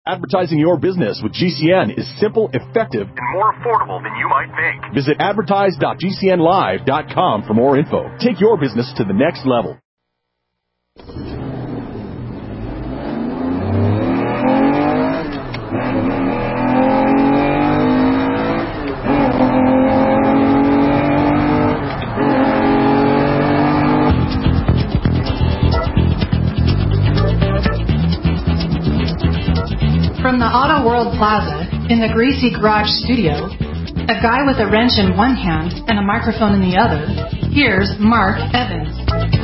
Advertising your business with GCN is simple, effective, and more affordable than you might think. Visit advertise.gcnlive.com for more info. Take your business to the next level. From the Auto World Plaza in the Greasy Garage studio, a guy with a wrench in one hand and a microphone in the other, here's Mark Evans.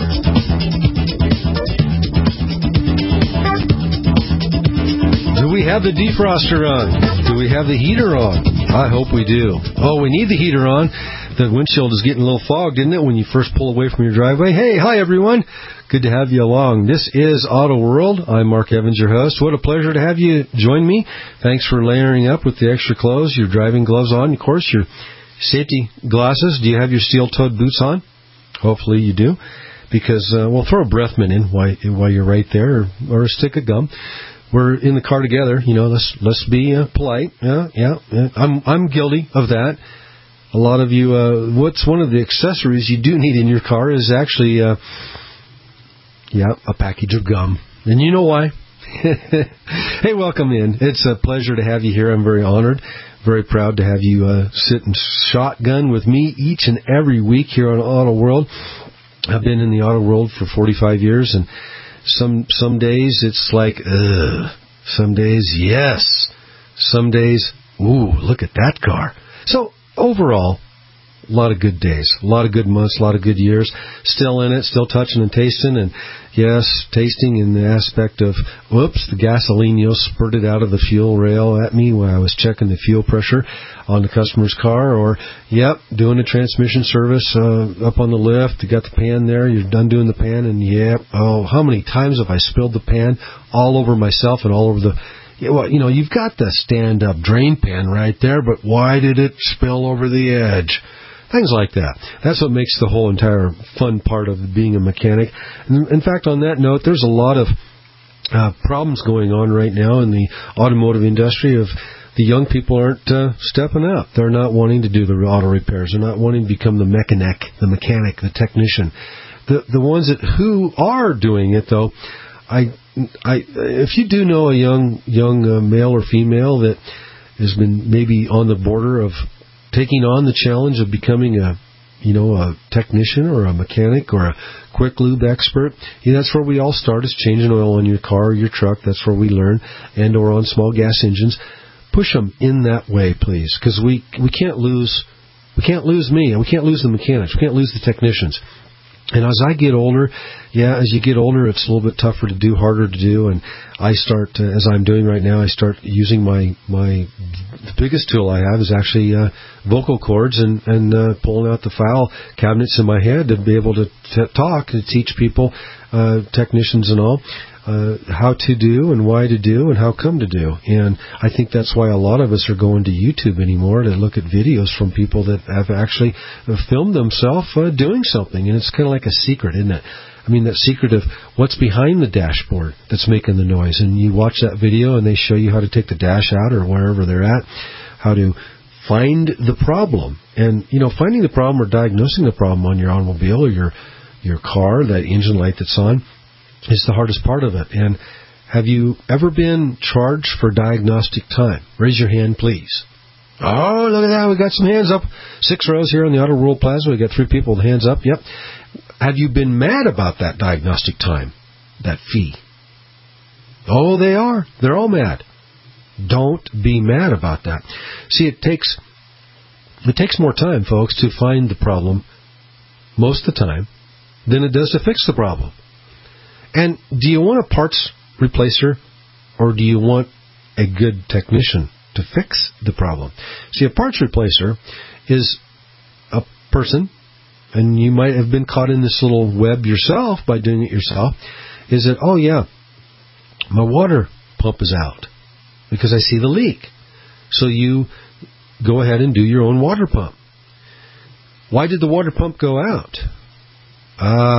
Do we have the defroster on? Do we have the heater on? I hope we do. Oh, we need the heater on. The windshield is getting a little fogged, isn't it, when you first pull away from your driveway? Hey, hi, everyone. Good to have you along. This is Auto World. I'm Mark Evans, your host. What a pleasure to have you join me. Thanks for layering up with the extra clothes, your driving gloves on, of course, your safety glasses. Do you have your steel-toed boots on? Hopefully you do, because we'll throw a breath mint in while you're right there, or a stick of gum. We're in the car together. You know, let's be polite. Yeah. I'm guilty of that. A lot of you, what's one of the accessories you do need in your car is actually, a package of gum. And you know why? Hey, welcome in. It's a pleasure to have you here. I'm very honored, very proud to have you sit and shotgun with me each and every week here on Auto World. I've been in the auto world for 45 years, and some days it's like, ugh. Some days, yes. Some days, ooh, look at that car. So, overall, a lot of good days, a lot of good months, a lot of good years. Still in it, still touching and tasting. And yes, tasting in the aspect of, whoops, the gasoline spurted out of the fuel rail at me when I was checking the fuel pressure on the customer's car. Or, doing a transmission service up on the lift. You got the pan there, you're done doing the pan, and how many times have I spilled the pan all over myself and all over the... you've got the stand-up drain pan right there, but why did it spill over the edge? Things like that. That's what makes the whole entire fun part of being a mechanic. In fact, on that note, there's a lot of problems going on right now in the automotive industry of the young people aren't stepping up. They're not wanting to do the auto repairs. They're not wanting to become the mechanic, the technician. The ones who are doing it, though, if you do know a young male or female that has been maybe on the border of taking on the challenge of becoming a technician or a mechanic or a quick lube expert, that's where we all start, is changing oil on your car or your truck. That's where we learn, and or on small gas engines. Push them in that way, please, because we can't lose me, and we can't lose the mechanics. We can't lose the technicians. And as I get older, as you get older, it's a little bit tougher to do, harder to do. And I start, as I'm doing right now, I start using the biggest tool I have is actually vocal cords and pulling out the file cabinets in my head to be able to talk, to teach people, technicians and all, how to do and why to do and how come to do. And I think that's why a lot of us are going to YouTube anymore to look at videos from people that have actually filmed themselves doing something. And it's kind of like a secret, isn't it? I mean, that secret of what's behind the dashboard that's making the noise. And you watch that video and they show you how to take the dash out or wherever they're at, how to find the problem. And, finding the problem or diagnosing the problem on your automobile or your car, that engine light that's on, is the hardest part of it. And have you ever been charged for diagnostic time? Raise your hand, please. Oh, look at that. We got some hands up. 6 rows here on the Auto World Plaza. We got 3 people with hands up. Yep. Have you been mad about that diagnostic time, that fee? Oh, they are. They're all mad. Don't be mad about that. See, it takes more time, folks, to find the problem most of the time than it does to fix the problem. And do you want a parts replacer, or do you want a good technician to fix the problem? See, a parts replacer is a person, and you might have been caught in this little web yourself by doing it yourself, is that, my water pump is out because I see the leak. So you go ahead and do your own water pump. Why did the water pump go out?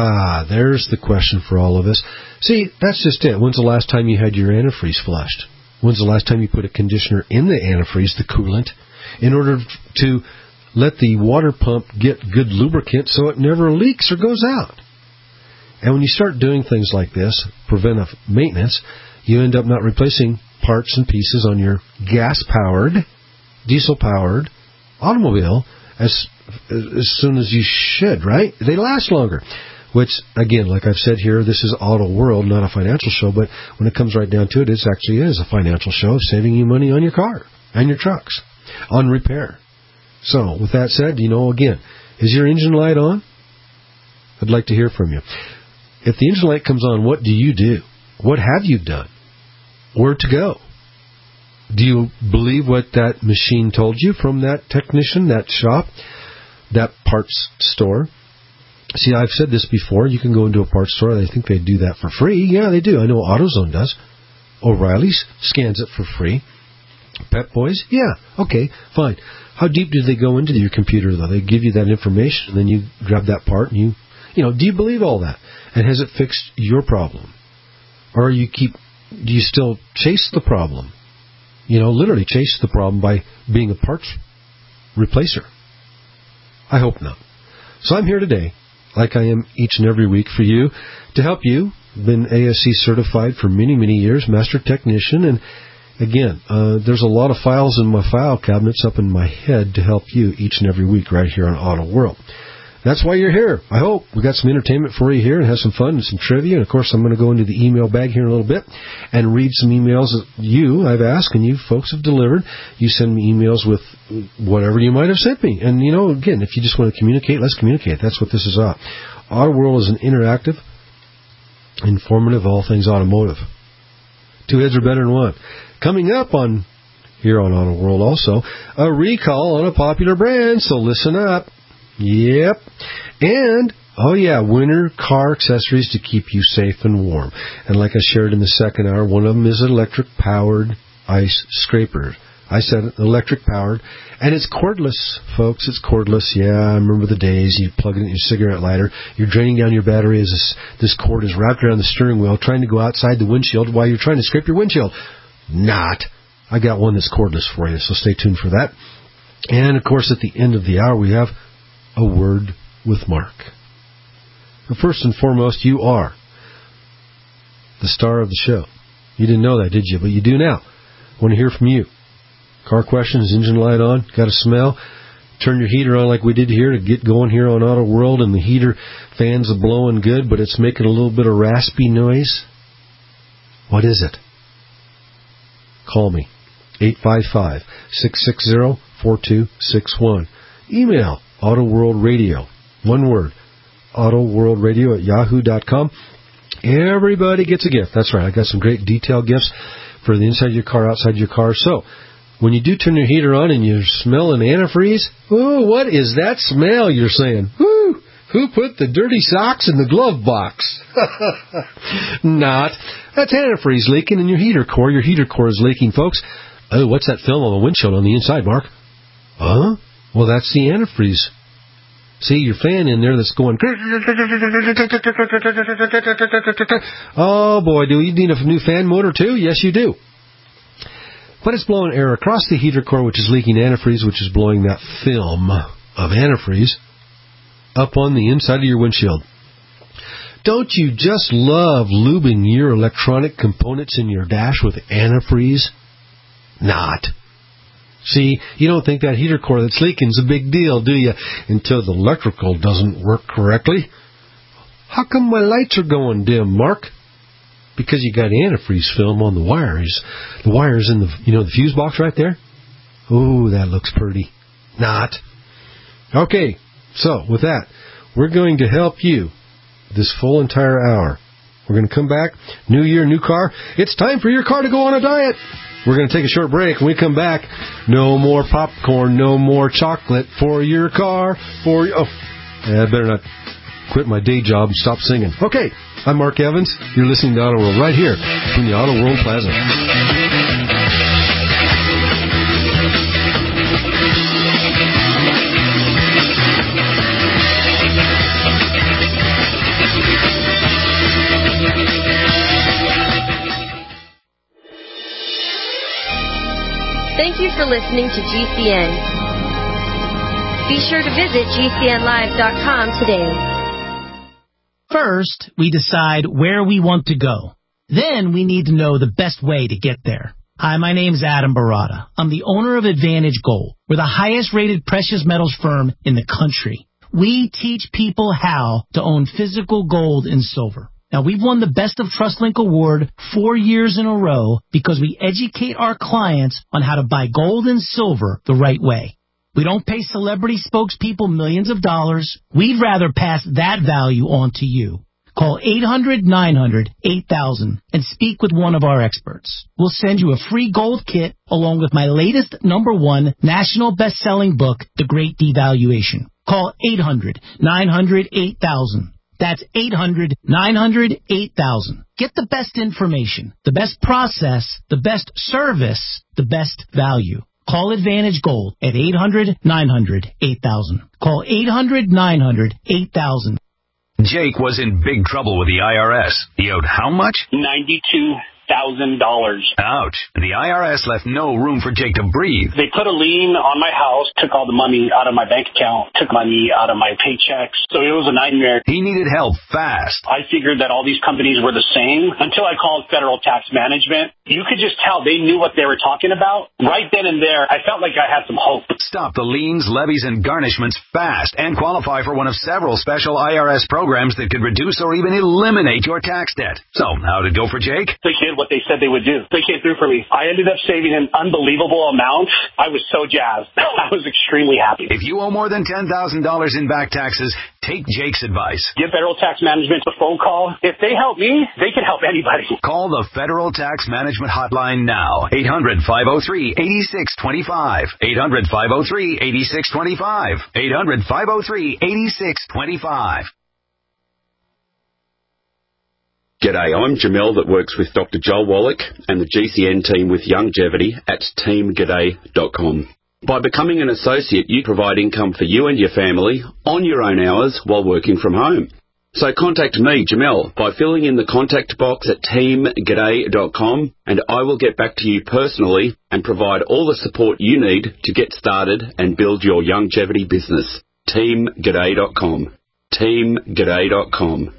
There's the question for all of us. See, that's just it. When's the last time you had your antifreeze flushed? When's the last time you put a conditioner in the antifreeze, the coolant, in order to let the water pump get good lubricant so it never leaks or goes out? And when you start doing things like this, preventive maintenance, you end up not replacing parts and pieces on your gas-powered, diesel-powered automobile as soon as you should, right? They last longer. Which, again, like I've said here, this is Auto World, not a financial show, but when it comes right down to it, it actually is a financial show of saving you money on your car and your trucks, on repair. So, with that said, again, is your engine light on? I'd like to hear from you. If the engine light comes on, what do you do? What have you done? Where to go? Do you believe what that machine told you from that technician, that shop, that parts store? See, I've said this before. You can go into a parts store. They think they do that for free. Yeah, they do. I know AutoZone does. O'Reilly's scans it for free. Pep Boys? Yeah. Okay, fine. How deep do they go into your computer, though? They give you that information, and then you grab that part, and do you believe all that? And has it fixed your problem? Or do you still chase the problem? Literally chase the problem by being a parts replacer. I hope not. So I'm here today, like I am each and every week for you, to help you. Been ASC certified for many, many years, master technician, and again, there's a lot of files in my file cabinets up in my head to help you each and every week right here on Auto World. That's why you're here. I hope we got some entertainment for you here and have some fun and some trivia. And, of course, I'm going to go into the email bag here in a little bit and read some emails that I've asked and you folks have delivered. You send me emails with whatever you might have sent me. And, again, if you just want to communicate, let's communicate. That's what this is about. Auto World is an interactive, informative, all things automotive. Two heads are better than one. Coming up here on Auto World also, a recall on a popular brand, so listen up. Yep. And, winter car accessories to keep you safe and warm. And like I shared in the second hour, one of them is an electric-powered ice scraper. I said it, electric-powered. And it's cordless, folks. It's cordless. Yeah, I remember the days. You plug it in your cigarette lighter. You're draining down your battery as this cord is wrapped around the steering wheel, trying to go outside the windshield while you're trying to scrape your windshield. Not. I got one that's cordless for you, so stay tuned for that. And, of course, at the end of the hour, we have a word with Mark. But first and foremost, you are the star of the show. You didn't know that, did you? But you do now. I want to hear from you. Car questions, engine light on, got a smell? Turn your heater on like we did here to get going here on Auto World, and the heater fans are blowing good, but it's making a little bit of raspy noise. What is it? Call me. 855-660-4261. Email AutoWorldRadio. One word. AutoWorldRadio@yahoo.com. Everybody gets a gift. That's right. I got some great detail gifts for the inside of your car, outside your car. So, when you do turn your heater on and you're smelling antifreeze, ooh, what is that smell you're saying? Woo! Who put the dirty socks in the glove box? Not. That's antifreeze leaking in your heater core. Your heater core is leaking, folks. Oh, what's that film on the windshield on the inside, Mark? Huh? Well, that's the antifreeze. See, your fan in there that's going... Oh, boy, do you need a new fan motor, too? Yes, you do. But it's blowing air across the heater core, which is leaking antifreeze, which is blowing that film of antifreeze up on the inside of your windshield. Don't you just love lubing your electronic components in your dash with antifreeze? Not. See, you don't think that heater core that's leaking is a big deal, do you? Until the electrical doesn't work correctly. How come my lights are going dim, Mark? Because you got antifreeze film on the wires. The wires in the, the fuse box right there? Ooh, that looks pretty. Not. Okay, so with that, we're going to help you this full entire hour. We're going to come back. New year, new car. It's time for your car to go on a diet. We're going to take a short break. When we come back, no more popcorn, no more chocolate for your car. I better not quit my day job and stop singing. Okay, I'm Mark Evans. You're listening to Auto World right here from the Auto World Plaza. Thank you for listening to GCN. Be sure to visit GCNlive.com today. First, we decide where we want to go. Then we need to know the best way to get there. Hi, my name is Adam Barada. I'm the owner of Advantage Gold. We're the highest-rated precious metals firm in the country. We teach people how to own physical gold and silver. Now, we've won the Best of TrustLink Award 4 years in a row because we educate our clients on how to buy gold and silver the right way. We don't pay celebrity spokespeople millions of dollars. We'd rather pass that value on to you. Call 800-900-8000 and speak with one of our experts. We'll send you a free gold kit along with my latest #1 national best-selling book, The Great Devaluation. Call 800-900-8000. That's 800-900-8000. Get the best information, the best process, the best service, the best value. Call Advantage Gold at 800-900-8000. Call 800-900-8000. Jake was in big trouble with the IRS. He owed how much? $92,000. Ouch. The IRS left no room for Jake to breathe. They put a lien on my house, took all the money out of my bank account, took money out of my paychecks. So it was a nightmare. He needed help fast. I figured that all these companies were the same until I called Federal Tax Management. You could just tell they knew what they were talking about. Right then and there, I felt like I had some hope. Stop the liens, levies, and garnishments fast and qualify for one of several special IRS programs that could reduce or even eliminate your tax debt. So, how'd it go for Jake? They did what they said they would do. They came through for me. I ended up saving an unbelievable amount. I was so jazzed. I was extremely happy. If you owe more than $10,000 in back taxes, take Jake's advice. Give Federal Tax Management a phone call. If they help me, they can help anybody. Call the Federal Tax Management Hotline now. 800-503-8625. 800-503-8625. 800-503-8625. G'day, I'm Jamel that works with Dr. Joel Wallach and the GCN team with Longevity at teamg'day.com. By becoming an associate, you provide income for you and your family on your own hours while working from home. So contact me, Jamel, by filling in the contact box at teamg'day.com and I will get back to you personally and provide all the support you need to get started and build your longevity business. teamg'day.com. teamg'day.com.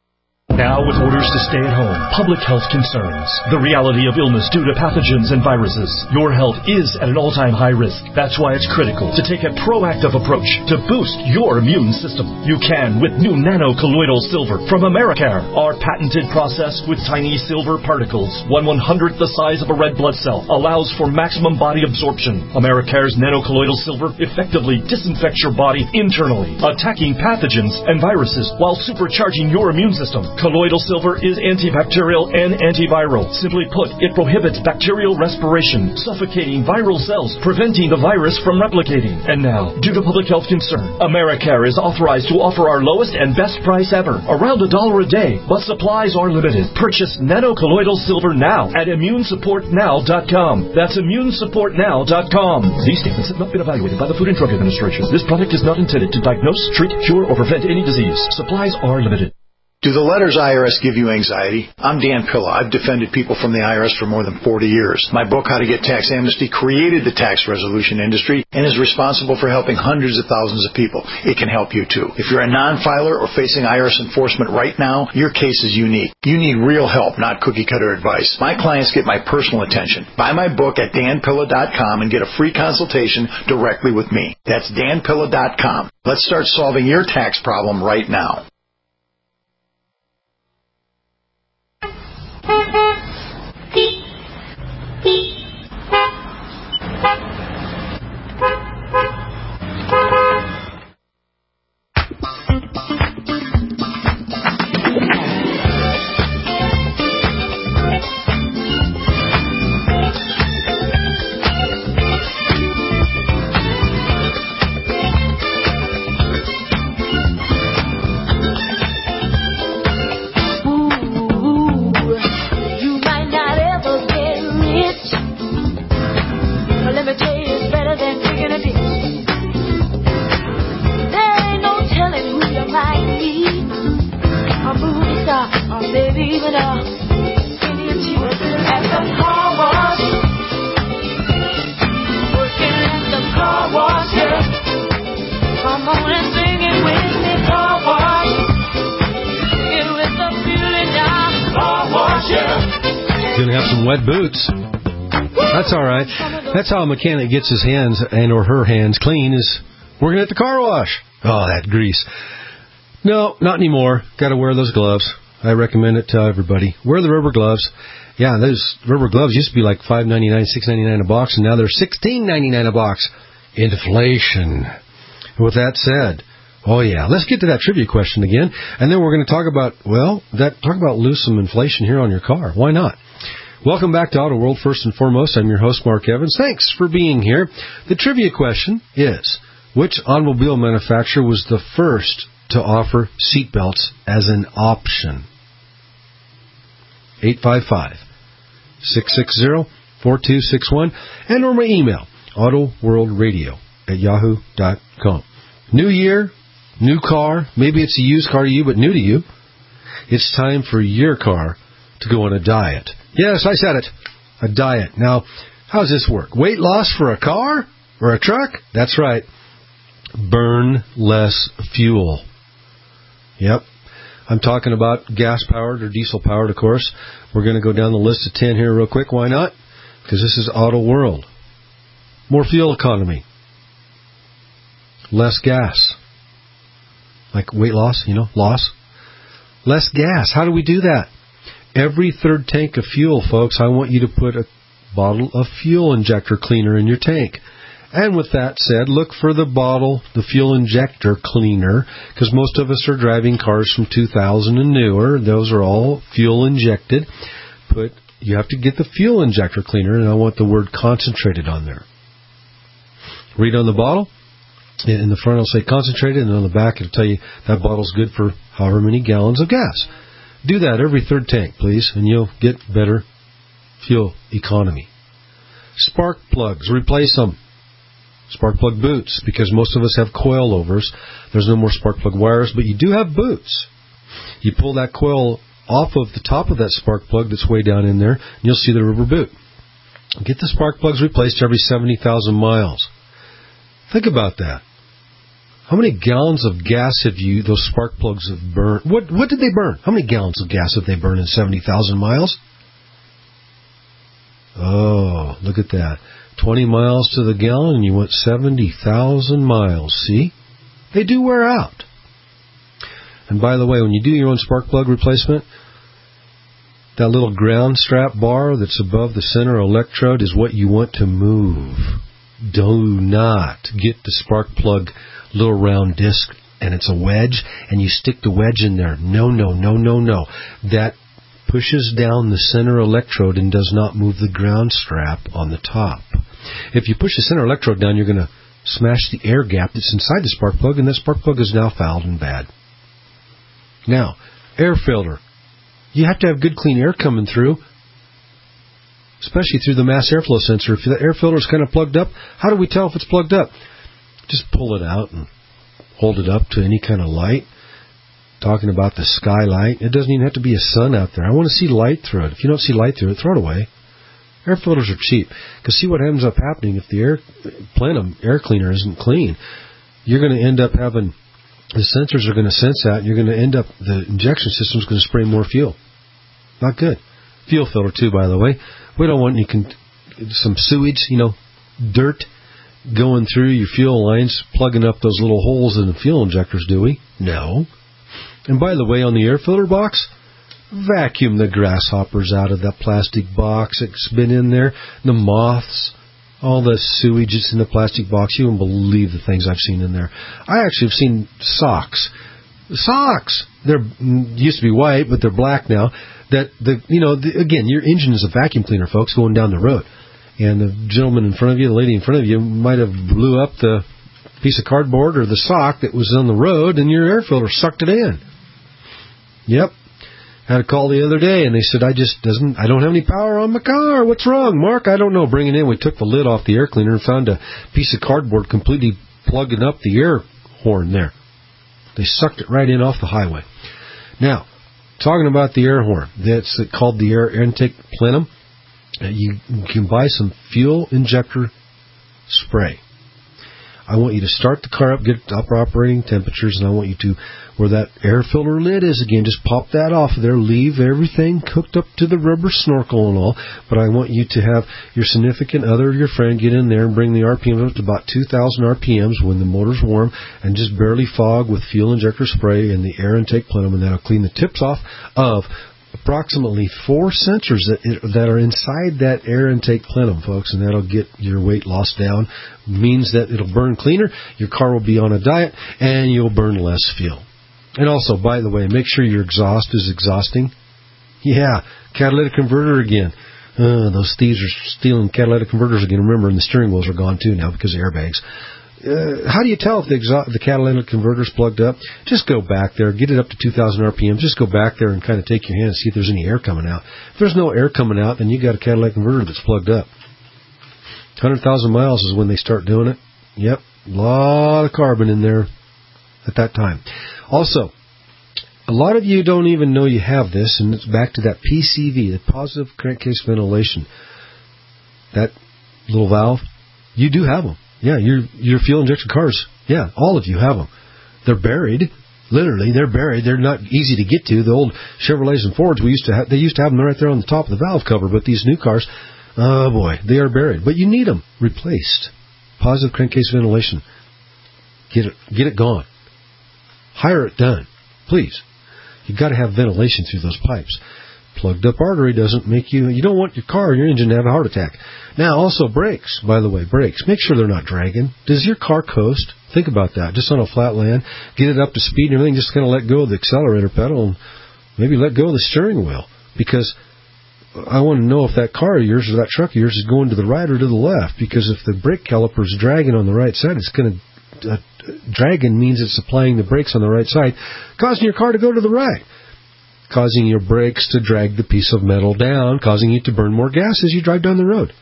Now with orders to stay at home, public health concerns, the reality of illness due to pathogens and viruses, your health is at an all-time high risk. That's why it's critical to take a proactive approach to boost your immune system. You can with new nano-colloidal silver from Americare. Our patented process with tiny silver particles, 1/100th the size of a red blood cell, allows for maximum body absorption. Americare's nano-colloidal silver effectively disinfects your body internally, attacking pathogens and viruses while supercharging your immune system. Colloidal silver is antibacterial and antiviral. Simply put, it prohibits bacterial respiration, suffocating viral cells, preventing the virus from replicating. And now, due to public health concern, Americare is authorized to offer our lowest and best price ever, around $1 a day, but supplies are limited. Purchase nano-colloidal silver now at immunesupportnow.com. That's immunesupportnow.com. These statements have not been evaluated by the Food and Drug Administration. This product is not intended to diagnose, treat, cure, or prevent any disease. Supplies are limited. Do the letters IRS give you anxiety? I'm Dan Pilla. I've defended people from the IRS for more than 40 years. My book, How to Get Tax Amnesty, created the tax resolution industry and is responsible for helping hundreds of thousands of people. It can help you too. If you're a non-filer or facing IRS enforcement right now, your case is unique. You need real help, not cookie-cutter advice. My clients get my personal attention. Buy my book at danpilla.com and get a free consultation directly with me. That's danpilla.com. Let's start solving your tax problem right now. going to have some wet boots. That's all right. That's how a mechanic gets his hands and or her hands clean, is working at the car wash. Oh, that grease. No, not anymore. Got to wear those gloves. I recommend it to everybody. Wear the rubber gloves. Yeah, those rubber gloves used to be like $5.99, $6.99 a box, and now they're $16.99 a box. Inflation. With that said, oh yeah, let's get to that trivia question again, and then we're going to talk about, lose some inflation here on your car. Why not? Welcome back to Auto World. First and foremost, I'm your host, Mark Evans. Thanks for being here. The trivia question is, which automobile manufacturer was the first to offer seatbelts as an option? 855-660-4261, and or my email, autoworldradio@yahoo.com. New year, new car, maybe it's a used car to you, but new to you. It's time for your car to go on a diet. Yes, I said it, a diet. Now, how does this work? Weight loss for a car or a truck? That's right. Burn less fuel. Yep. I'm talking about gas-powered or diesel-powered, of course. We're going to go down the list of 10 here real quick. Why not? Because this is Auto World. More fuel economy. Less gas. Like weight loss, loss. Less gas. How do we do that? Every third tank of fuel, folks, I want you to put a bottle of fuel injector cleaner in your tank. And with that said, look for the fuel injector cleaner, because most of us are driving cars from 2000 and newer. Those are all fuel injected. You have to get the fuel injector cleaner, and I want the word concentrated on there. Read on the bottle. In the front, it'll say concentrated, and on the back, it'll tell you that bottle's good for however many gallons of gas. Do that every third tank, please, and you'll get better fuel economy. Spark plugs, replace them. Spark plug boots, because most of us have coilovers. There's no more spark plug wires, but you do have boots. You pull that coil off of the top of that spark plug that's way down in there, and you'll see the rubber boot. Get the spark plugs replaced every 70,000 miles. Think about that. How many gallons of gas have those spark plugs have burned? What did they burn? How many gallons of gas have they burned in 70,000 miles? Oh, look at that. 20 miles to the gallon, and you went 70,000 miles. See? They do wear out. And by the way, when you do your own spark plug replacement, that little ground strap bar that's above the center electrode is what you want to move. Do not get the spark plug little round disc, and it's a wedge, and you stick the wedge in there. No. That pushes down the center electrode and does not move the ground strap on the top. If you push the center electrode down, you're going to smash the air gap that's inside the spark plug, and that spark plug is now fouled and bad. Now, air filter. You have to have good clean air coming through, especially through the mass airflow sensor. If the air filter is kind of plugged up, how do we tell if it's plugged up? Just pull it out and hold it up to any kind of light. Talking about the skylight, it doesn't even have to be a sun out there. I want to see light through it. If you don't see light through it, throw it away. Air filters are cheap. Because see what ends up happening if the plenum air cleaner isn't clean. You're going to end up having, the sensors are going to sense that, and you're going to end up, the injection system is going to spray more fuel. Not good. Fuel filter too, by the way. We don't want some sewage, dirt going through your fuel lines, plugging up those little holes in the fuel injectors, do we? No. And by the way, on the air filter box, vacuum the grasshoppers out of that plastic box that's been in there, the moths, all the sewage that's in the plastic box. You won't believe the things I've seen in there. I actually have seen socks. They're used to be white, but they're black now. Again, your engine is a vacuum cleaner, folks, going down the road. And the gentleman in front of you, the lady in front of you, might have blew up the piece of cardboard or the sock that was on the road, and your air filter sucked it in. Yep. Had a call the other day, and they said, I don't have any power on my car. What's wrong, Mark? I don't know. Bring it in. We took the lid off the air cleaner and found a piece of cardboard completely plugging up the air horn there. They sucked it right in off the highway. Now, talking about the air horn, that's called the air intake plenum. You can buy some fuel injector spray. I want you to start the car up, get it to upper operating temperatures, and I want you to, where that air filter lid is again, just pop that off of there, leave everything hooked up to the rubber snorkel and all, but I want you to have your significant other or your friend get in there and bring the RPM up to about 2,000 RPMs when the motor's warm, and just barely fog with fuel injector spray and the air intake plenum, and that'll clean the tips off of approximately 4 sensors that are inside that air intake plenum, folks, and that'll get your weight loss down. Means that it'll burn cleaner, your car will be on a diet, and you'll burn less fuel. And also, by the way, make sure your exhaust is exhausting. Yeah, catalytic converter again. Those thieves are stealing catalytic converters again. Remember, and the steering wheels are gone too now because of airbags. How do you tell if the catalytic converter's plugged up? Just go back there, get it up to 2,000 RPM. Just go back there and kind of take your hand and see if there's any air coming out. If there's no air coming out, then you got a catalytic converter that's plugged up. 100,000 miles is when they start doing it. Yep, a lot of carbon in there at that time. Also, a lot of you don't even know you have this, and it's back to that PCV, the positive crankcase ventilation. That little valve, you do have them. Yeah, your fuel injection cars, yeah, all of you have them. They're buried. Literally, they're buried. They're not easy to get to. The old Chevrolets and Fords, they used to have them right there on the top of the valve cover, but these new cars, oh boy, they are buried. But you need them replaced. Positive crankcase ventilation. Get it gone. Hire it done, please. You've got to have ventilation through those pipes. Plugged up artery doesn't make you don't want your car or your engine to have a heart attack. Now, also brakes, by the way, brakes. Make sure they're not dragging. Does your car coast? Think about that. Just on a flat land, get it up to speed and everything, just kind of let go of the accelerator pedal and maybe let go of the steering wheel. Because I want to know if that car of yours or that truck of yours is going to the right or to the left. Because if the brake caliper is dragging on the right side, it's going to... dragging means it's applying the brakes on the right side, causing your car to go to the right. Causing your brakes to drag the piece of metal down, causing you to burn more gas as you drive down the road.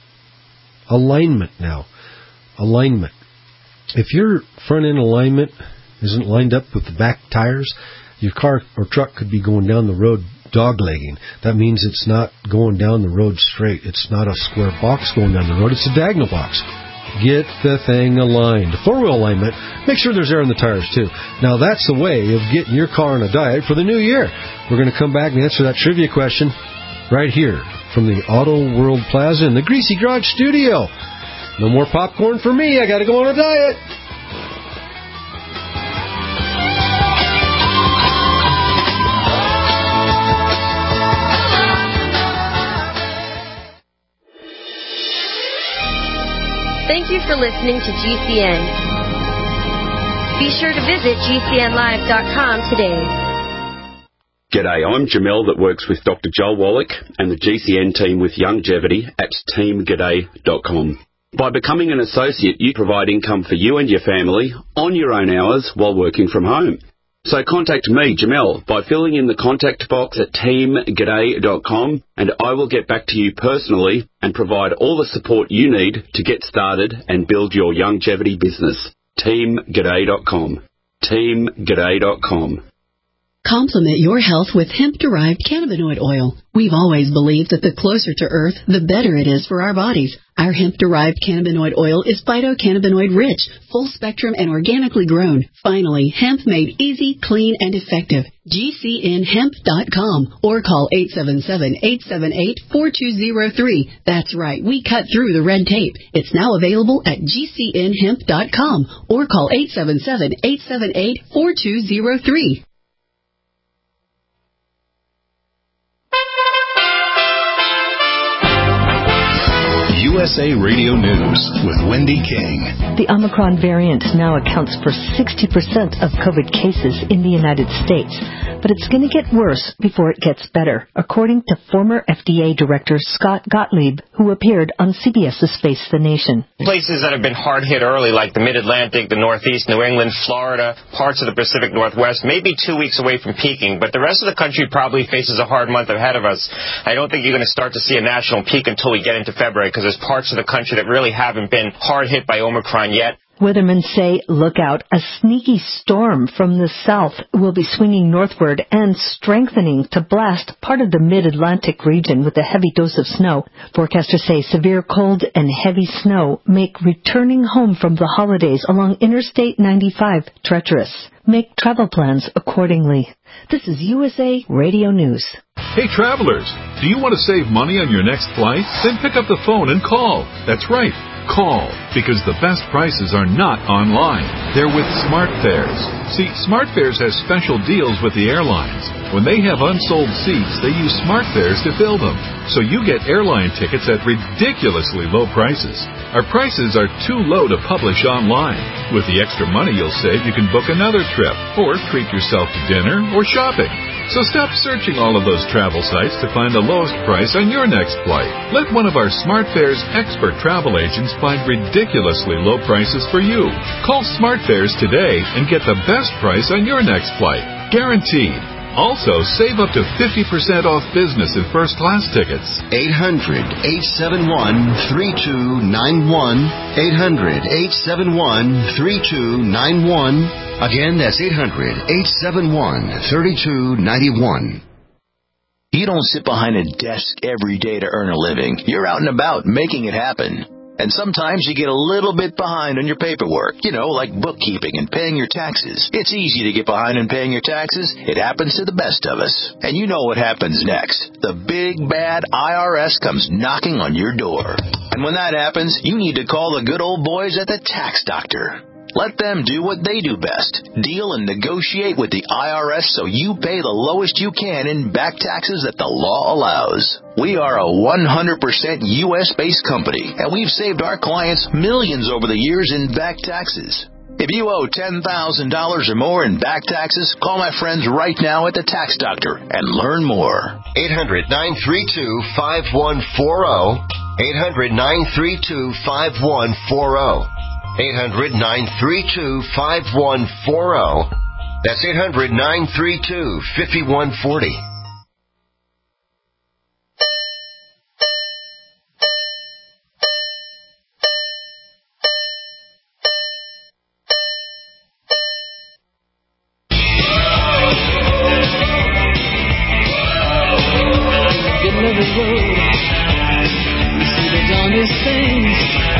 Alignment now. Alignment. If your front end alignment isn't lined up with the back tires, your car or truck could be going down the road doglegging. That means it's not going down the road straight. It's not a square box going down the road. It's a diagonal box. Get the thing aligned. Four-wheel alignment. Make sure there's air in the tires, too. Now, that's the way of getting your car on a diet for the new year. We're going to come back and answer that trivia question right here from the Auto World Plaza in the Greasy Garage studio. No more popcorn for me. I got to go on a diet. Thank you for listening to GCN. Be sure to visit GCNlive.com today. G'day, I'm Jamel that works with Dr. Joel Wallach and the GCN team with Youngevity at teamg'day.com. By becoming an associate, you provide income for you and your family on your own hours while working from home. So contact me, Jamel, by filling in the contact box at teamg'day.com, and I will get back to you personally and provide all the support you need to get started and build your Youngevity business. teamg'day.com. teamg'day.com. Complement your health with hemp-derived cannabinoid oil. We've always believed that the closer to Earth, the better it is for our bodies. Our hemp-derived cannabinoid oil is phytocannabinoid-rich, full-spectrum, and organically grown. Finally, hemp made easy, clean, and effective. GCNhemp.com or call 877-878-4203. That's right, we cut through the red tape. It's now available at GCNhemp.com or call 877-878-4203. USA Radio News with Wendy King. The Omicron variant now accounts for 60% of COVID cases in the United States, but it's going to get worse before it gets better, according to former FDA Director Scott Gottlieb, who appeared on CBS's Face the Nation. Places that have been hard hit early, like the Mid-Atlantic, the Northeast, New England, Florida, parts of the Pacific Northwest, may be 2 weeks away from peaking, but the rest of the country probably faces a hard month ahead of us. I don't think you're going to start to see a national peak until we get into February, because there's parts of the country that really haven't been hard hit by Omicron yet. Weathermen say, look out, a sneaky storm from the south will be swinging northward and strengthening to blast part of the mid-Atlantic region with a heavy dose of snow. Forecasters say severe cold and heavy snow make returning home from the holidays along Interstate 95 treacherous. Make travel plans accordingly. This is USA Radio News. Hey travelers, do you want to save money on your next flight? Then pick up the phone and call. That's right. Call, because the best prices are not online. They're with SmartFares. See, SmartFares has special deals with the airlines. When they have unsold seats, they use SmartFares to fill them. So you get airline tickets at ridiculously low prices. Our prices are too low to publish online. With the extra money you'll save, you can book another trip, or treat yourself to dinner or shopping. So stop searching all of those travel sites to find the lowest price on your next flight. Let one of our SmartFares expert travel agents find ridiculously low prices for you. Call SmartFares today and get the best price on your next flight. Guaranteed. Also, save up to 50% off business and first-class tickets. 800-871-3291. 800-871-3291. Again, that's 800-871-3291. You don't sit behind a desk every day to earn a living. You're out and about making it happen. And sometimes you get a little bit behind on your paperwork, like bookkeeping and paying your taxes. It's easy to get behind on paying your taxes. It happens to the best of us. And you know what happens next. The big, bad IRS comes knocking on your door. And when that happens, you need to call the good old boys at the Tax Doctor. Let them do what they do best. Deal and negotiate with the IRS so you pay the lowest you can in back taxes that the law allows. We are a 100% U.S.-based company, and we've saved our clients millions over the years in back taxes. If you owe $10,000 or more in back taxes, call my friends right now at the Tax Doctor and learn more. 800-932-5140. 800-932-5140. 800-932-5140. That's 800-932-5140. Getting over the road, you see the dumbest things.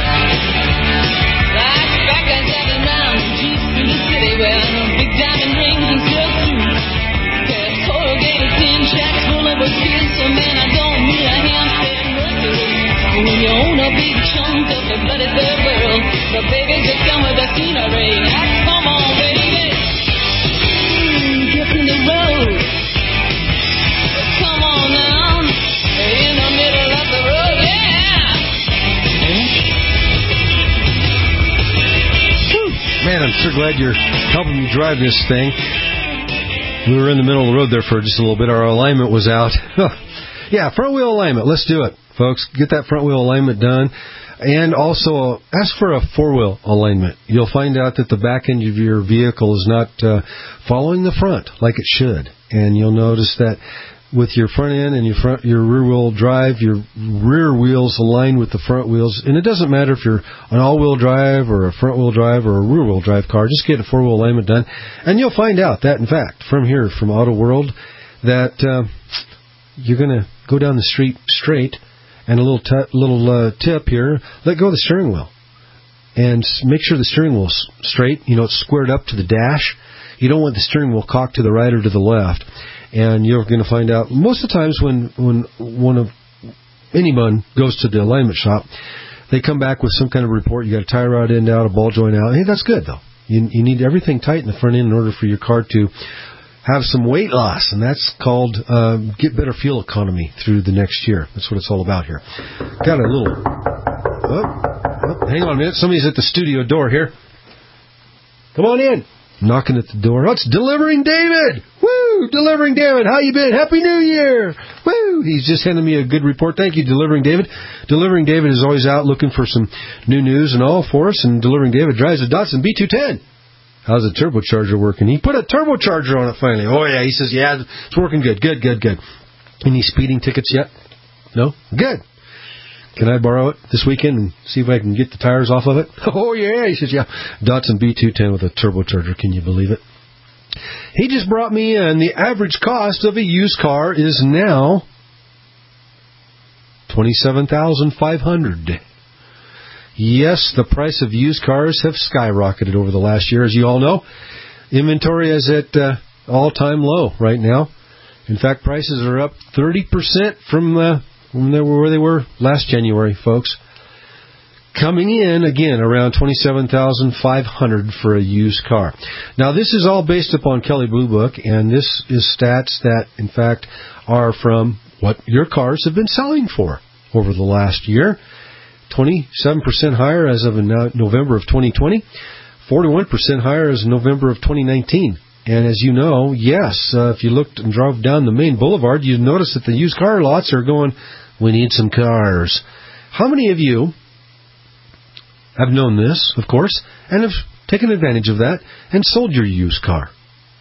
Well, big diamond rings and silk suits. Corrugated tin shacks full of a kiss. So man, I don't need a Hampstead Mercury. When you own a big chunk of the bloody third world, the babies that come with the scenery. Now, come on, baby. Get in the road. Come on now. In the middle of the road, yeah. Man, I'm sure glad you're helping me drive this thing. We were in the middle of the road there for just a little bit. Our alignment was out. Yeah, front wheel alignment. Let's do it, folks. Get that front wheel alignment done. And also ask for a four-wheel alignment. You'll find out that the back end of your vehicle is not following the front like it should. And you'll notice that with your front end and your rear wheel drive, your rear wheels align with the front wheels. And it doesn't matter if you're an all-wheel drive or a front-wheel drive or a rear-wheel drive car. Just get a four-wheel alignment done. And you'll find out that, in fact, from here, from Auto World, that you're going to go down the street straight. And a little tip here, let go of the steering wheel. And make sure the steering wheel's straight. It's squared up to the dash. You don't want the steering wheel cocked to the right or to the left. And you're going to find out most of the times when anyone goes to the alignment shop, they come back with some kind of report. You got a tie rod end out, a ball joint out. Hey, that's good though. You need everything tight in the front end in order for your car to have some weight loss, and that's called get better fuel economy through the next year. That's what it's all about here. Got a little. Hang on a minute. Somebody's at the studio door here. Come on in. Knocking at the door. Oh, it's Delivering David. Woo! Delivering David. How you been? Happy New Year. Woo! He's just handed me a good report. Thank you, Delivering David. Delivering David is always out looking for some new news and all for us, and Delivering David drives a Datsun B210. How's the turbocharger working? He put a turbocharger on it finally. Oh, yeah. He says, yeah, it's working good. Good. Any speeding tickets yet? No? Good. can I borrow it this weekend and see if I can get the tires off of it? Oh, yeah. He says, yeah. Datsun B210 with a turbocharger. Can you believe it? He just brought me in. The average cost of a used car is now $27,500. Yes, the price of used cars have skyrocketed over the last year, as you all know. Inventory is at all-time low right now. In fact, prices are up 30% from where they were last January, folks. Coming in, again, around $27,500 for a used car. Now, this is all based upon Kelley Blue Book, and this is stats that, in fact, are from what your cars have been selling for over the last year. 27% higher as of November of 2020, 41% higher as of November of 2019. And as you know, yes, if you looked and drove down the main boulevard, you'd notice that the used car lots are going, we need some cars. How many of you have known this, of course, and have taken advantage of that and sold your used car?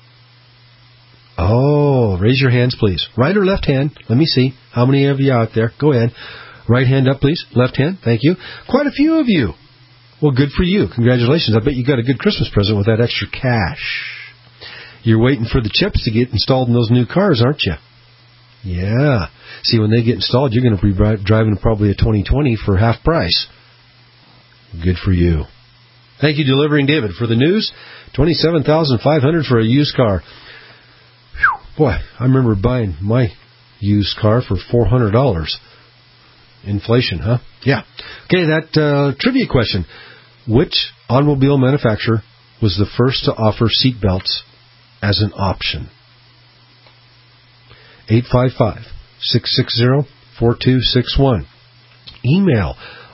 Oh, raise your hands, please. Right or left hand? Let me see. How many of you out there? Go ahead. Right hand up, please. Left hand. Thank you. Quite a few of you. Well, good for you. Congratulations. I bet you got a good Christmas present with that extra cash. You're waiting for the chips to get installed in those new cars, aren't you? Yeah. See, when they get installed, you're going to be driving probably a 2020 for half price. Good for you. Thank you, Delivering David, for the news. $27,500 for a used car. Whew. Boy, I remember buying my used car for $400. Inflation, huh? Yeah. Okay, that trivia question. Which automobile manufacturer was the first to offer seat belts as an option? 855-660-4261. Email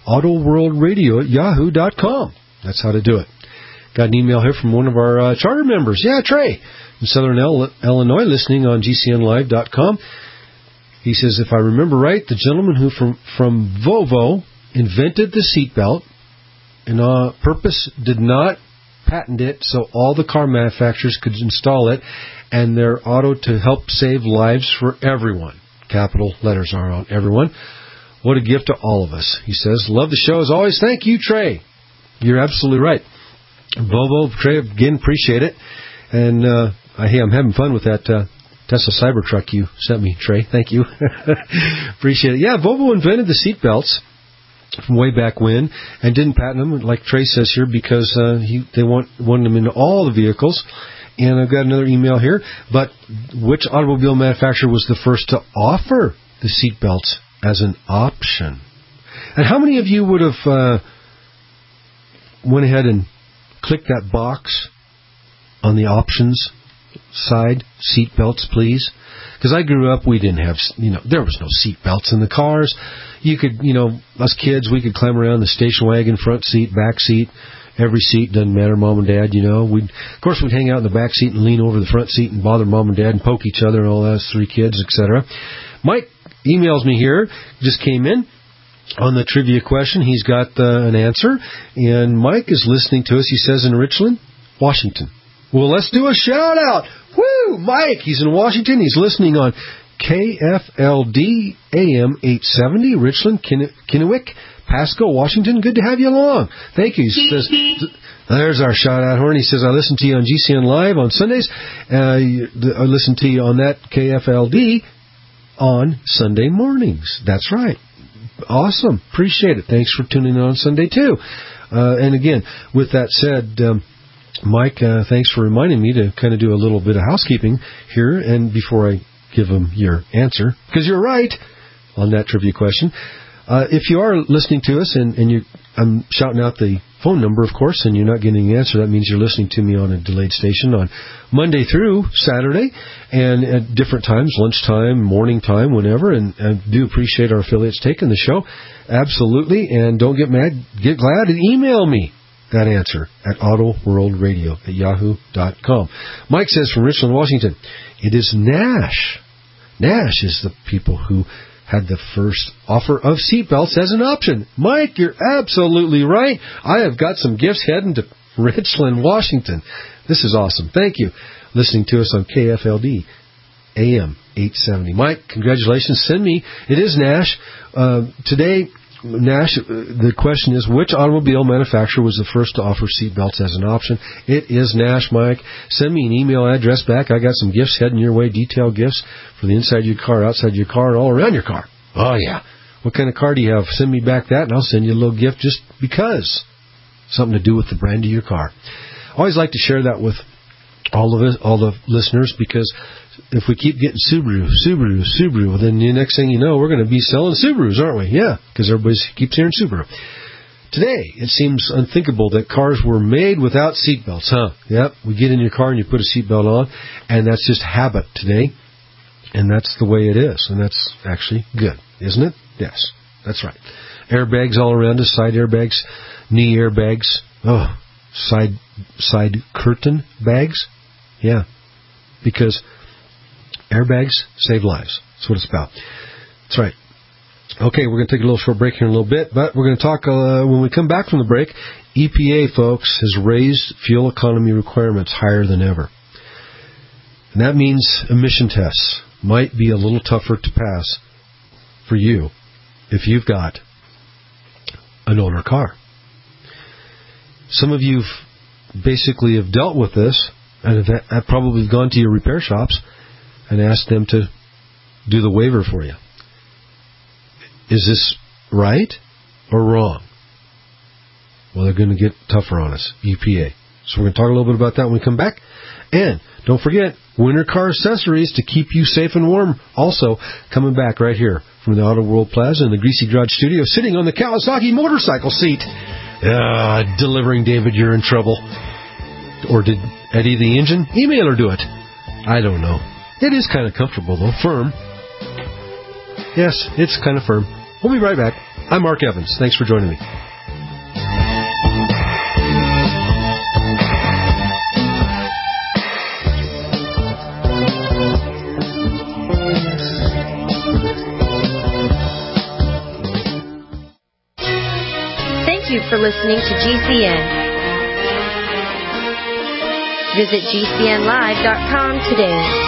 autoworldradio@yahoo.com. That's how to do it. Got an email here from one of our charter members. Yeah, Trey, in Southern Illinois, listening on GCNlive.com. He says, if I remember right, the gentleman who from Volvo invented the seatbelt and on purpose did not patent it so all the car manufacturers could install it, and their auto to help save lives for everyone. Capital letters are on everyone. What a gift to all of us. He says, love the show as always. Thank you, Trey. You're absolutely right. Volvo, Trey, again, appreciate it. And hey, I'm having fun with that Tesla Cybertruck you sent me, Trey. Thank you. Appreciate it. Yeah, Volvo invented the seat belts from way back when and didn't patent them, like Trey says here, because they wanted them into all the vehicles. And I've got another email here. But which automobile manufacturer was the first to offer the seat belts as an option? And how many of you would have went ahead and clicked that box on the options side, seat belts, please? Because I grew up, we didn't have, there was no seat belts in the cars. You could, us kids, we could climb around the station wagon, front seat, back seat, every seat, doesn't matter, Mom and Dad, We'd hang out in the back seat and lean over the front seat and bother Mom and Dad and poke each other and all that, 3 kids, etc. Mike emails me here, just came in on the trivia question. He's got an answer, and Mike is listening to us. He says in Richland, Washington. Well, let's do a shout-out. Woo! Mike, he's in Washington. He's listening on KFLD AM 870, Richland, Kennewick, Pasco, Washington. Good to have you along. Thank you. He says, there's our shout-out horn. He says, I listen to you on GCN Live on Sundays. I listen to you on that KFLD on Sunday mornings. That's right. Awesome. Appreciate it. Thanks for tuning in on Sunday, too. And again, with that said, Mike, thanks for reminding me to kind of do a little bit of housekeeping here, and before I give him your answer, because you're right on that trivia question. If you are listening to us and I'm shouting out the phone number, of course, and you're not getting the answer, that means you're listening to me on a delayed station on Monday through Saturday and at different times, lunchtime, morning time, whenever, and I do appreciate our affiliates taking the show. Absolutely, and don't get mad, get glad, and email me that answer at autoworldradio@yahoo.com. Mike says from Richland, Washington, it is Nash. Nash is the people who had the first offer of seatbelts as an option. Mike, you're absolutely right. I have got some gifts heading to Richland, Washington. This is awesome. Thank you. Listening to us on KFLD AM 870. Mike, congratulations. Send me. It is Nash. Today, Nash, the question is, which automobile manufacturer was the first to offer seatbelts as an option? It is Nash, Mike. Send me an email address back. I got some gifts heading your way, detailed gifts for the inside of your car, outside your car, and all around your car. Oh, yeah. What kind of car do you have? Send me back that, and I'll send you a little gift just because. Something to do with the brand of your car. I always like to share that with all the listeners, because if we keep getting Subaru, well, then the next thing you know, we're going to be selling Subarus, aren't we? Yeah, because everybody keeps hearing Subaru. Today, it seems unthinkable that cars were made without seatbelts, huh? Yep, we get in your car and you put a seatbelt on, and that's just habit today, and that's the way it is, and that's actually good, isn't it? Yes, that's right. Airbags all around us, side airbags, knee airbags, side curtain bags. Yeah, because airbags save lives. That's what it's about. That's right. Okay, we're going to take a little short break here in a little bit, but we're going to talk when we come back from the break. EPA, folks, has raised fuel economy requirements higher than ever. And that means emission tests might be a little tougher to pass for you if you've got an older car. Some of you basically have dealt with this and have probably gone to your repair shops and asked them to do the waiver for you. Is this right or wrong? Well, they're going to get tougher on us, EPA. So we're going to talk a little bit about that when we come back. And don't forget, winter car accessories to keep you safe and warm. Also, coming back right here from the Auto World Plaza in the Greasy Garage studio, sitting on the Kawasaki motorcycle seat. Delivering David, you're in trouble. Or did Eddie the engine emailer do it? I don't know. It is kind of comfortable, though. Firm. Yes, it's kind of firm. We'll be right back. I'm Mark Evans. Thanks for joining me. Thank you for listening to GCN. Visit GCNlive.com today.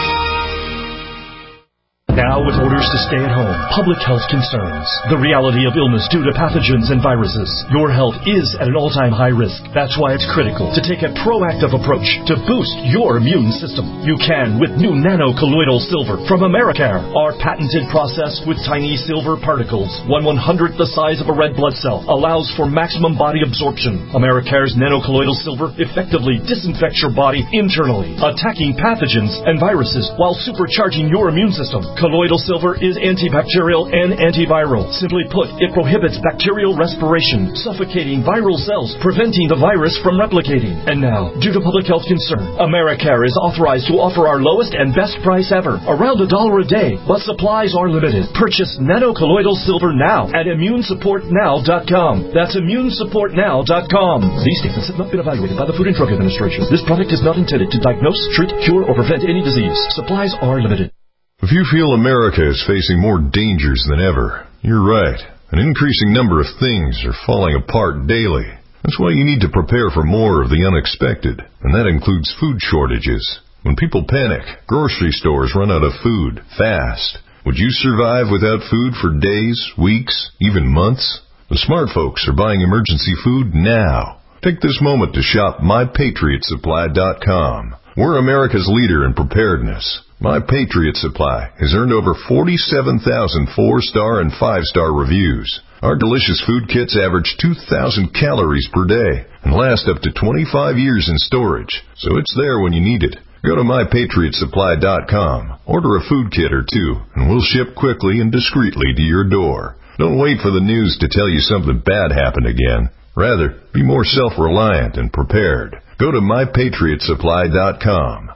Now with orders to stay at home, public health concerns, the reality of illness due to pathogens and viruses, your health is at an all-time high risk. That's why it's critical to take a proactive approach to boost your immune system. You can with new nano-colloidal silver from Americare. Our patented process with tiny silver particles, 1/100th the size of a red blood cell, allows for maximum body absorption. Americare's nano-colloidal silver effectively disinfects your body internally, attacking pathogens and viruses while supercharging your immune system. Colloidal silver is antibacterial and antiviral. Simply put, it prohibits bacterial respiration, suffocating viral cells, preventing the virus from replicating. And now, due to public health concern, Americare is authorized to offer our lowest and best price ever, around $1 a day, but supplies are limited. Purchase nano-colloidal silver now at ImmuneSupportNow.com. That's ImmuneSupportNow.com. These statements have not been evaluated by the Food and Drug Administration. This product is not intended to diagnose, treat, cure, or prevent any disease. Supplies are limited. If you feel America is facing more dangers than ever, you're right. An increasing number of things are falling apart daily. That's why you need to prepare for more of the unexpected, and that includes food shortages. When people panic, grocery stores run out of food fast. Would you survive without food for days, weeks, even months? The smart folks are buying emergency food now. Take this moment to shop MyPatriotSupply.com. We're America's leader in preparedness. My Patriot Supply has earned over 47,000 4-star and 5-star reviews. Our delicious food kits average 2,000 calories per day and last up to 25 years in storage, so it's there when you need it. Go to MyPatriotSupply.com, order a food kit or two, and we'll ship quickly and discreetly to your door. Don't wait for the news to tell you something bad happened again. Rather, be more self-reliant and prepared. Go to MyPatriotSupply.com.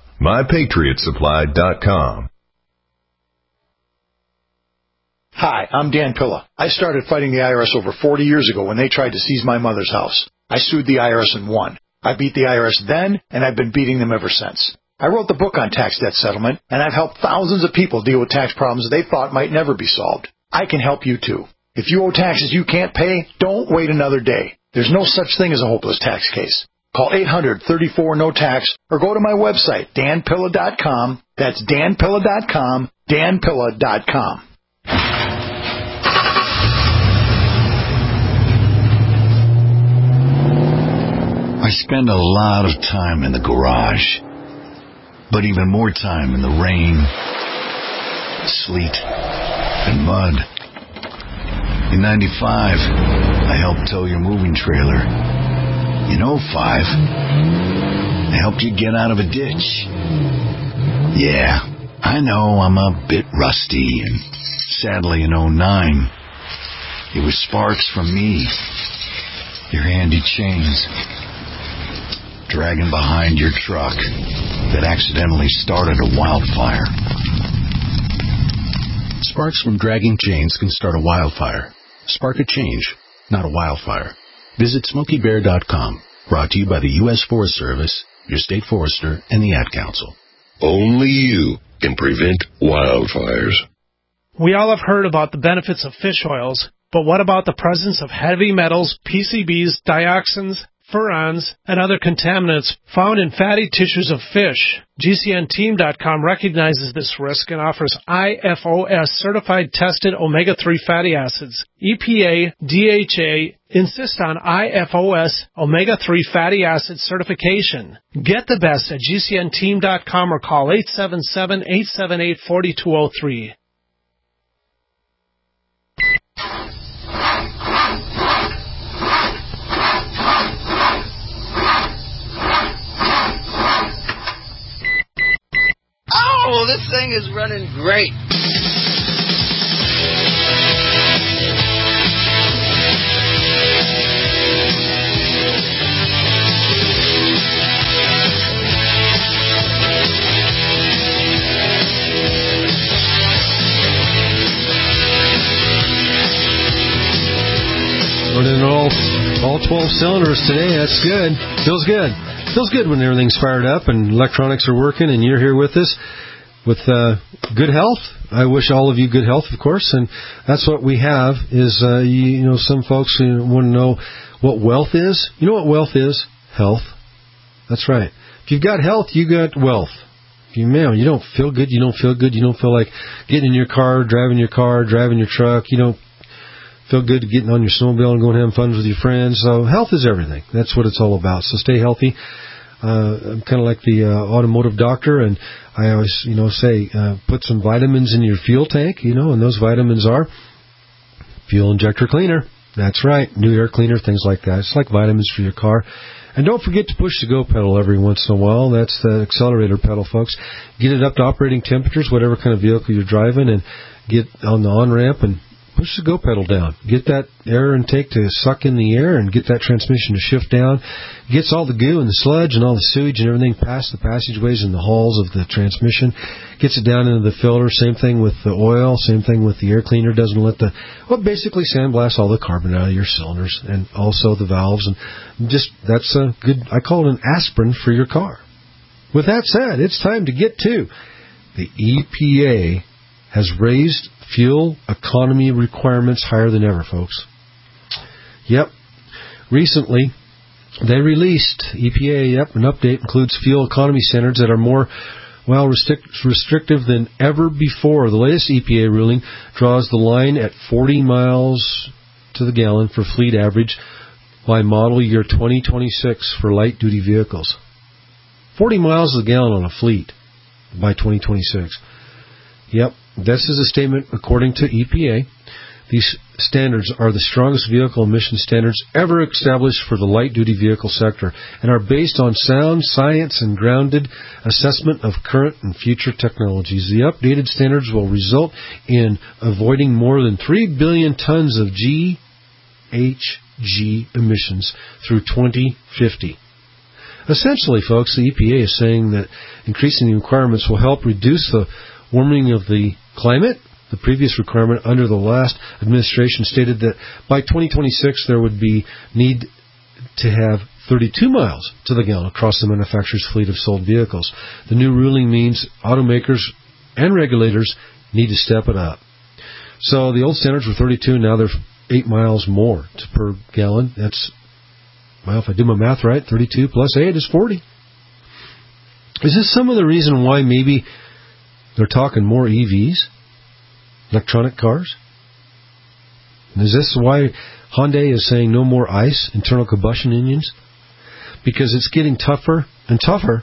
MyPatriotSupply.com. Hi, I'm Dan Pilla. I started fighting the IRS over 40 years ago when they tried to seize my mother's house. I sued the IRS and won. I beat the IRS then, and I've been beating them ever since. I wrote the book on tax debt settlement, and I've helped thousands of people deal with tax problems they thought might never be solved. I can help you too. If you owe taxes you can't pay, don't wait another day. There's no such thing as a hopeless tax case. Call 800-34-NO-TAX or go to my website, danpilla.com. That's danpilla.com, danpilla.com. I spend a lot of time in the garage, but even more time in the rain, sleet, and mud. In 95, I helped tow your moving trailer. In 05, I helped you get out of a ditch. Yeah, I know I'm a bit rusty, and sadly in 09, it was sparks from me, your handy chains, dragging behind your truck that accidentally started a wildfire. Sparks from dragging chains can start a wildfire. Spark a change, not a wildfire. Visit SmokeyBear.com. Brought to you by the U.S. Forest Service, your state forester, and the Ad Council. Only you can prevent wildfires. We all have heard about the benefits of fish oils, but what about the presence of heavy metals, PCBs, dioxins, furans, and other contaminants found in fatty tissues of fish? GCNteam.com recognizes this risk and offers IFOS certified tested omega-3 fatty acids. EPA, DHA insist on IFOS omega-3 fatty acid certification. Get the best at GCNteam.com or call 877-878-4203. Oh, this thing is running great. Running all 12 cylinders today. That's good. Feels good. Feels good when everything's fired up and electronics are working and you're here with us with good health. I wish all of you good health, of course, and that's what we have is, some folks want to know what wealth is. You know what wealth is? Health. That's right. If you've got health, you got wealth. If you don't feel good, you don't feel good. You don't feel like getting in your car, driving your truck. You don't feel good getting on your snowmobile and going having fun with your friends. So health is everything. That's what it's all about. So stay healthy. I'm kind of like the automotive doctor, and I always, say put some vitamins in your fuel tank, and those vitamins are fuel injector cleaner. That's right, new air cleaner, things like that. It's like vitamins for your car. And don't forget to push the go pedal every once in a while. That's the accelerator pedal, folks. Get it up to operating temperatures, whatever kind of vehicle you're driving, and get on the on-ramp and push the go pedal down. Get that air intake to suck in the air and get that transmission to shift down. Gets all the goo and the sludge and all the sewage and everything past the passageways and the halls of the transmission. Gets it down into the filter. Same thing with the oil. Same thing with the air cleaner. Doesn't let basically sandblast all the carbon out of your cylinders and also the valves. And that's a good, I call it an aspirin for your car. With that said, it's time to get to the EPA has raised fuel economy requirements higher than ever, folks. Yep. Recently, they released, EPA, an update includes fuel economy standards that are more, restrictive than ever before. The latest EPA ruling draws the line at 40 miles to the gallon for fleet average by model year 2026 for light-duty vehicles. 40 miles to the gallon on a fleet by 2026. Yep, this is a statement according to EPA. These standards are the strongest vehicle emission standards ever established for the light-duty vehicle sector and are based on sound science and grounded assessment of current and future technologies. The updated standards will result in avoiding more than 3 billion tons of GHG emissions through 2050. Essentially, folks, the EPA is saying that increasing the requirements will help reduce the warming of the climate. The previous requirement under the last administration stated that by 2026 there would be need to have 32 miles to the gallon across the manufacturer's fleet of sold vehicles. The new ruling means automakers and regulators need to step it up. So the old standards were 32, now they're 8 miles more per gallon. That's, if I do my math right, 32 plus 8 is 40. Is this some of the reason why maybe they're talking more EVs? Electronic cars? And is this why Hyundai is saying no more ICE, internal combustion engines? because it's getting tougher and tougher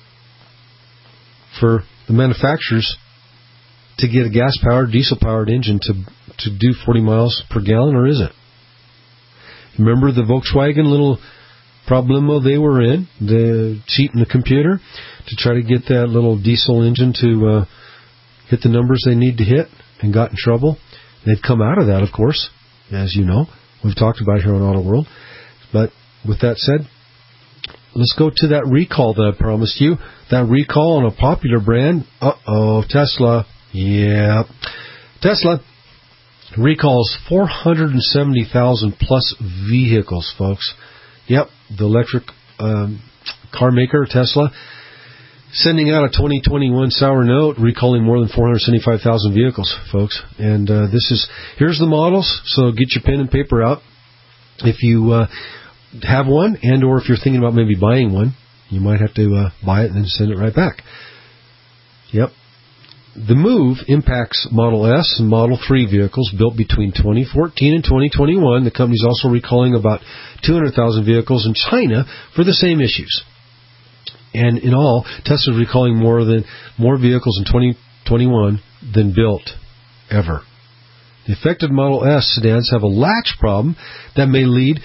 for the manufacturers to get a gas-powered, diesel-powered engine to do 40 miles per gallon, or is it? Remember the Volkswagen little problemo they were in, the cheating the computer to try to get that little diesel engine to hit the numbers they need to hit, and got in trouble. They've come out of that, of course, as you know. We've talked about it here on Auto World. But with that said, let's go to that recall that I promised you. That recall on a popular brand. Tesla. Yeah. Tesla recalls 470,000 plus vehicles, folks. Yep, the electric car maker, Tesla, sending out a 2021 sour note, recalling more than 475,000 vehicles, folks. And here's the models, so get your pen and paper out. If you have one, and or if you're thinking about maybe buying one, you might have to buy it and then send it right back. Yep. The move impacts Model S and Model 3 vehicles built between 2014 and 2021. The company is also recalling about 200,000 vehicles in China for the same issues. And in all, Tesla is recalling more vehicles in 2021 than built ever. The affected Model S sedans have a latch problem that may lead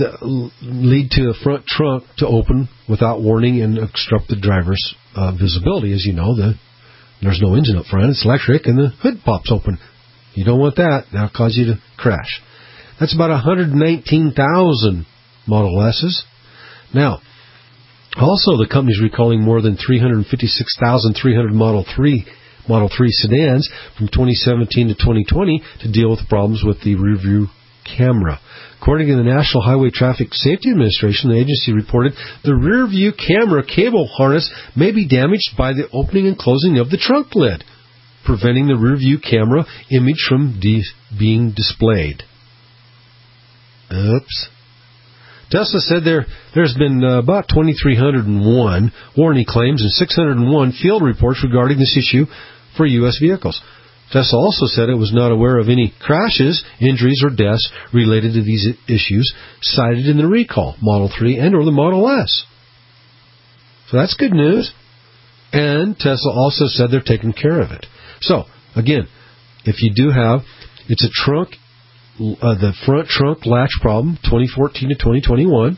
to the front trunk to open without warning and obstruct the driver's visibility. As you know, there's no engine up front, it's electric, and the hood pops open. You don't want that. That'll cause you to crash. That's about 119,000 Model S's. Now, also the company's recalling more than 356,300 Model 3 sedans from 2017 to 2020 to deal with problems with the rear view camera. According to the National Highway Traffic Safety Administration, the agency reported the rear view camera cable harness may be damaged by the opening and closing of the trunk lid, preventing the rear view camera image from being displayed. Oops. Tesla said there's been about 2,301 warranty claims and 601 field reports regarding this issue for U.S. vehicles. Tesla also said it was not aware of any crashes, injuries, or deaths related to these issues cited in the recall, Model 3 and or the Model S. So that's good news. And Tesla also said they're taking care of it. So, again, if you do have, it's a trunk, the front trunk latch problem, 2014 to 2021,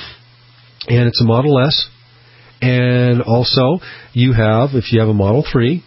and it's a Model S. And also, you have, if you have a Model 3,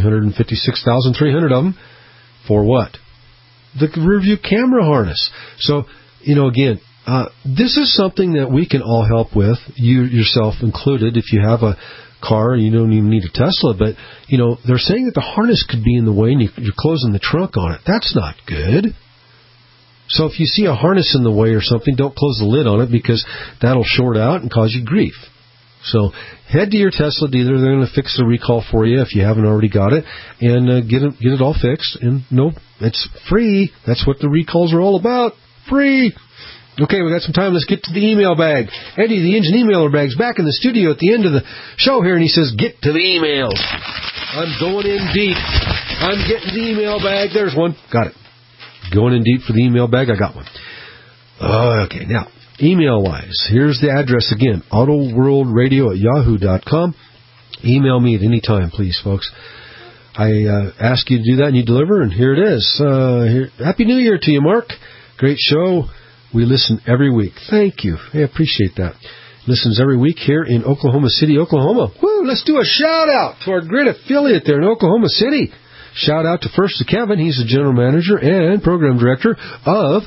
356,300 of them, for what? The rear view camera harness. So, again, this is something that we can all help with, you yourself included. If you have a car, you don't even need a Tesla, but, they're saying that the harness could be in the way and you're closing the trunk on it. That's not good. So if you see a harness in the way or something, don't close the lid on it, because that'll short out and cause you grief. So head to your Tesla dealer. They're going to fix the recall for you if you haven't already got it, and get it all fixed. And it's free. That's what the recalls are all about. Free. Okay, we got some time. Let's get to the email bag. Eddie, the engine emailer bag's back in the studio at the end of the show here, and he says, get to the emails. I'm going in deep. I'm getting the email bag. There's one. Got it. Going in deep for the email bag. I got one. Okay, now, email-wise, here's the address again, autoworldradio@yahoo.com. Email me at any time, please, folks. I ask you to do that, and you deliver, and here it is. Happy New Year to you, Mark. Great show. We listen every week. Thank you. I appreciate that. Listens every week here in Oklahoma City, Oklahoma. Woo! Let's do a shout-out to our great affiliate there in Oklahoma City. Shout out to first to Kevin. He's the general manager and program director of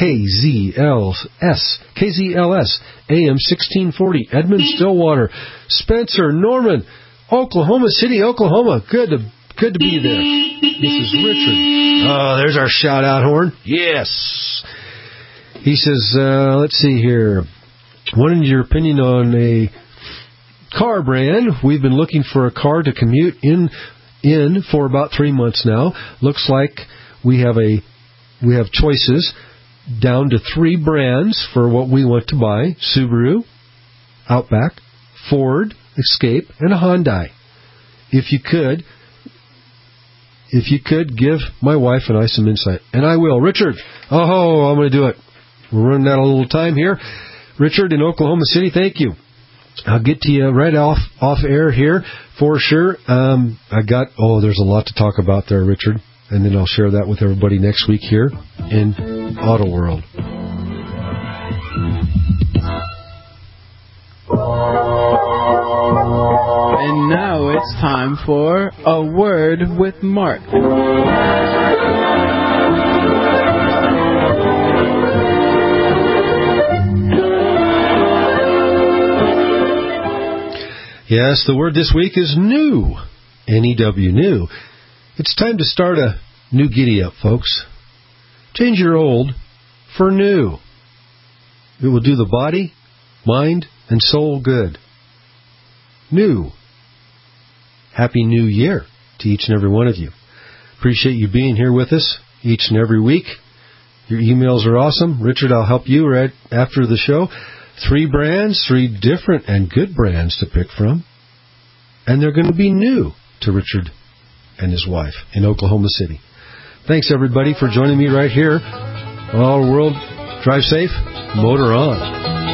KZLS AM 1640, Edmond, Stillwater. Spencer Norman, Oklahoma City, Oklahoma. Good to be there. This is Richard. Oh, there's our shout out horn. Yes. He says, let's see here. Wanted your opinion on a car brand. We've been looking for a car to commute in for about 3 months now. Looks like we have choices down to 3 brands for what we want to buy: Subaru, Outback, Ford Escape, and a Hyundai. If you could give my wife and I some insight, and I will. Richard, I'm going to do it. We're running out of a little time here. Richard in Oklahoma City, thank you. I'll get to you right off air here for sure. There's a lot to talk about there, Richard, and then I'll share that with everybody next week here in Auto World. And now it's time for A Word with Mark. Yes, the word this week is new. N-E-W, new. It's time to start a new giddy-up, folks. Change your old for new. It will do the body, mind, and soul good. New. Happy New Year to each and every one of you. Appreciate you being here with us each and every week. Your emails are awesome. Richard, I'll help you right after the show. 3 brands, 3 different and good brands to pick from. And they're going to be new to Richard and his wife in Oklahoma City. Thanks, everybody, for joining me right here on Auto World. Drive safe. Motor on.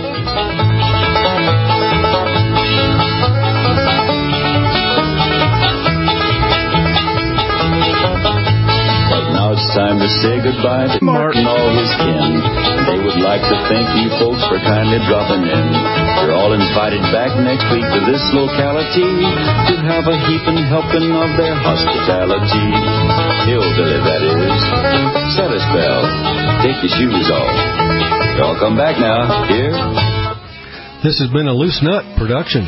It's time to say goodbye to Mark and all his kin. They would like to thank you folks for kindly dropping in. You're all invited back next week to this locality to have a heaping helping of their hospitality. Hillbilly, that is. Set a spell. Take your shoes off. Y'all come back now. Here. This has been a Loose Nut production.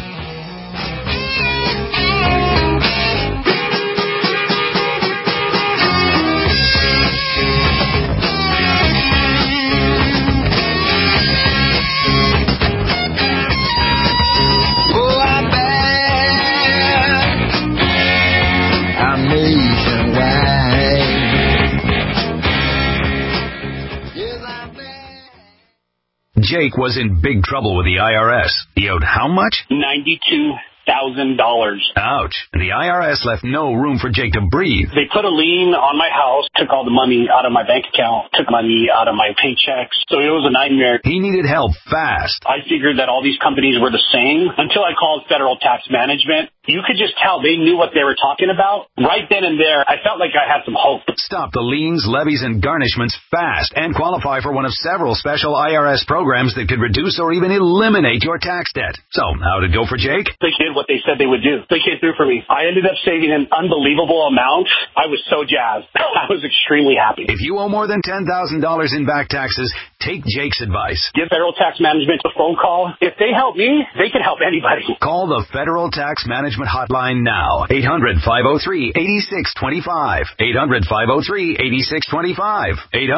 Jake was in big trouble with the IRS. He owed how much? $92,000. Ouch. And the IRS left no room for Jake to breathe. They put a lien on my house, took all the money out of my bank account, took money out of my paychecks. So it was a nightmare. He needed help fast. I figured that all these companies were the same until I called Federal Tax Management. You could just tell they knew what they were talking about. Right then and there, I felt like I had some hope. Stop the liens, levies, and garnishments fast and qualify for one of several special IRS programs that could reduce or even eliminate your tax debt. So, how did it go for Jake? They did what they said they would do. They came through for me. I ended up saving an unbelievable amount. I was so jazzed. I was extremely happy. If you owe more than $10,000 in back taxes, take Jake's advice. Give Federal Tax Management a phone call. If they help me, they can help anybody. Call the Federal Tax Management hotline now. 800-503-8625. 800-503-8625.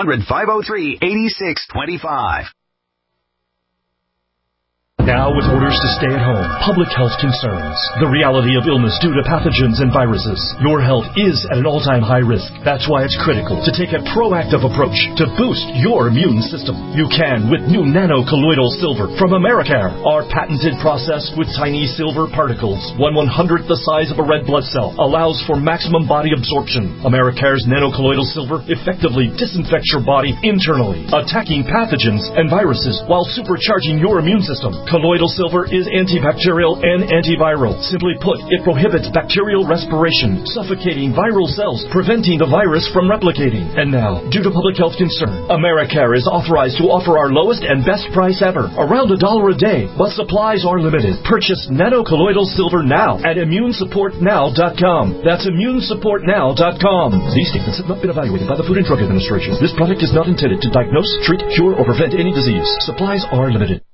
800-503-8625. Now with orders to stay at home, public health concerns, the reality of illness due to pathogens and viruses. Your health is at an all-time high risk. That's why it's critical to take a proactive approach to boost your immune system. You can with new nano-colloidal silver from Americare. Our patented process with tiny silver particles, 1/100th the size of a red blood cell, allows for maximum body absorption. Americare's nano-colloidal silver effectively disinfects your body internally, attacking pathogens and viruses while supercharging your immune system. Colloidal silver is antibacterial and antiviral. Simply put, it prohibits bacterial respiration, suffocating viral cells, preventing the virus from replicating. And now, due to public health concern, Americare is authorized to offer our lowest and best price ever, around $1 a day, but supplies are limited. Purchase nano-colloidal silver now at immunesupportnow.com. That's immunesupportnow.com. These statements have not been evaluated by the Food and Drug Administration. This product is not intended to diagnose, treat, cure, or prevent any disease. Supplies are limited.